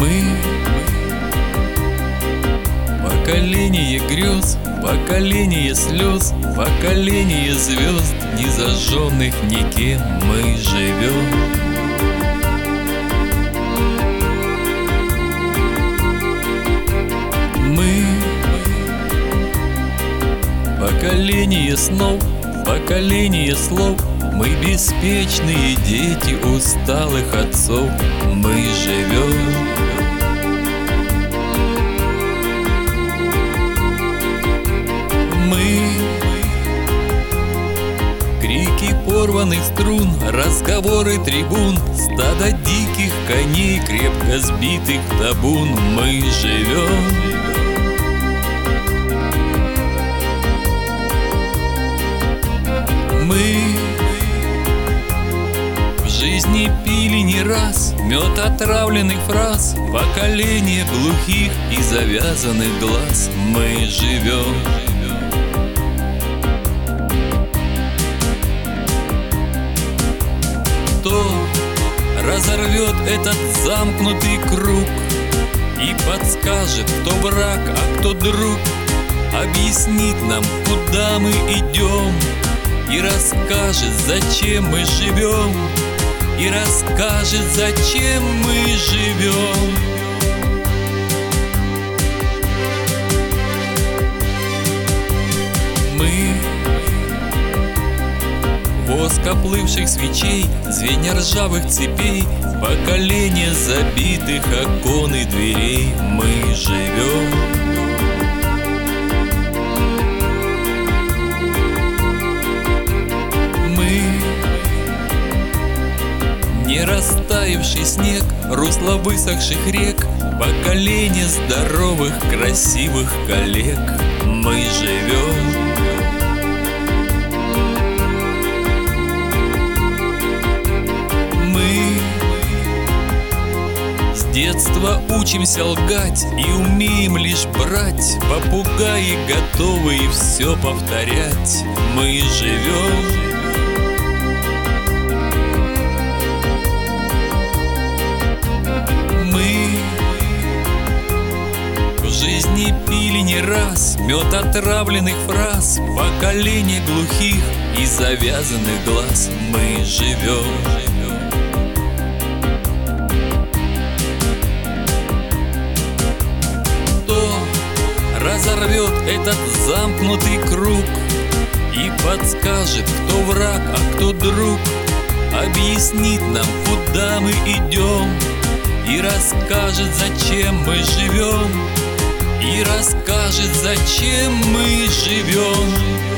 Мы поколение грез, поколение слез, поколение звезд, незажженных никем мы живем. Мы поколение снов, поколение слов, мы беспечные дети усталых отцов, мы живем. Мы крики порванных струн, разговоры трибун, стадо диких коней, крепко сбитых в табун, мы живем. Мы в жизни пили не раз мед отравленных фраз, поколение глухих и завязанных глаз, мы живем. Кто разорвет этот замкнутый круг и подскажет, кто враг, а кто друг, объяснит нам, куда мы идем, и расскажет, зачем мы живем, и расскажет, зачем мы живем. Мы воск оплывших свечей, звенья ржавых цепей, поколение забитых окон и дверей, мы живем. Не растаявший снег, русло высохших рек, поколение здоровых, красивых коллег, мы живем. Мы с детства учимся лгать и умеем лишь брать, попугаи готовы и все повторять, мы живем. В жизни пили не раз мед отравленных фраз, поколение глухих и завязанных глаз, мы живем. Кто разорвет этот замкнутый круг и подскажет, кто враг, а кто друг, объяснит нам, куда мы идем, и расскажет, зачем мы живем, и расскажет, зачем мы живем.